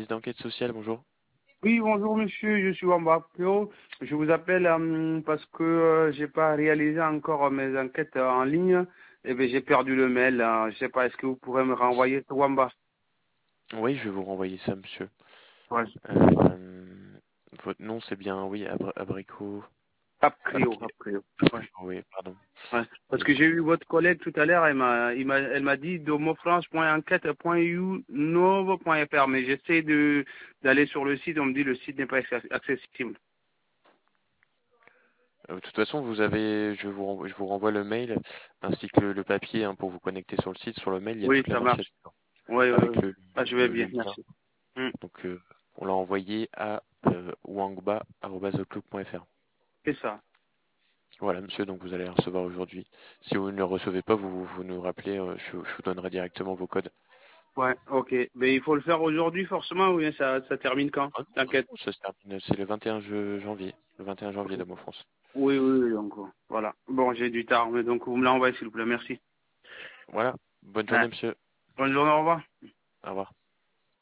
service d'enquête sociale, bonjour. Oui, bonjour monsieur, je suis Wamba Pio. Je vous appelle parce que j'ai pas réalisé encore mes enquêtes en ligne. Et bien j'ai perdu le mail. Je sais pas, est-ce que vous pourrez me renvoyer sur Wamba? Oui, je vais vous renvoyer ça, monsieur. Ouais. Euh, Votre nom, c'est bien, oui, Abricot. Aprio, Aprio. Ouais. Oui, pardon. Ouais. Parce Et que j'ai vous... eu votre collègue tout à l'heure, elle m'a dit domofrance.enquête.unove.fr, mais j'essaie d'aller sur le site, on me dit le site n'est pas accessible. De toute façon, je vous renvoie le mail ainsi que le papier hein, pour vous connecter sur le site. Sur le mail, il y a Oui, toutes les ça marche. renseignements Oui, oui, avec oui. Ah, je vais le bien, lien. merci. Hmm. Donc, on l'a envoyé à wangba@outlook.fr. C'est ça. Voilà, monsieur, donc vous allez le recevoir aujourd'hui. Si vous ne le recevez pas, vous nous rappelez, je vous donnerai directement vos codes. Ouais, ok. Mais il faut le faire aujourd'hui forcément ou bien ça termine quand? Ah T'inquiète. non, ça se termine, c'est le 21 janvier. Le 21 janvier d'Amo France. Oui, oui, oui, donc voilà. Bon, j'ai du tard, mais donc vous me l'envoyez s'il vous plaît, merci. Voilà. Bonne Ouais. journée, monsieur. Bonne journée, au revoir. Au revoir.